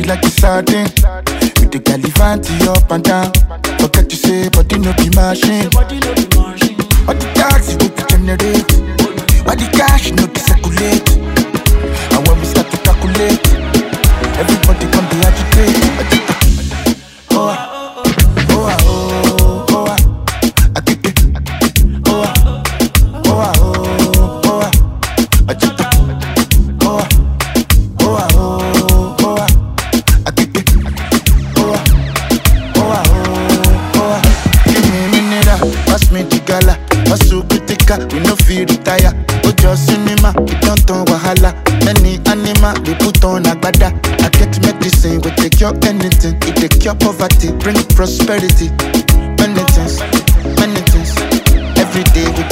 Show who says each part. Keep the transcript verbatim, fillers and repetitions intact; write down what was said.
Speaker 1: like a sardine. With the galivanti up and down. Forget to say, but you know be machine. All the taxi we can generate. All the cash no be circulate. And when we start to calculate, everybody come be agitate. Oh, ah, oh, ah, oh, oh, ah. I keep it. Oh, ah, oh, ah, oh, oh, ah. I keep it. Oh, ah, oh, ah, oh, oh, ah. I keep it. Oh, ah, oh, ah, oh, oh, ah. Give me a minute, pass me the gala. Pass so critical, we no feel retire. Oh, just cinema, it don't turn wahala. Any animal, we put on agbada. I get medicine, we take cure anything. It take cure poverty, bring prosperity. Many things, many things. Every day we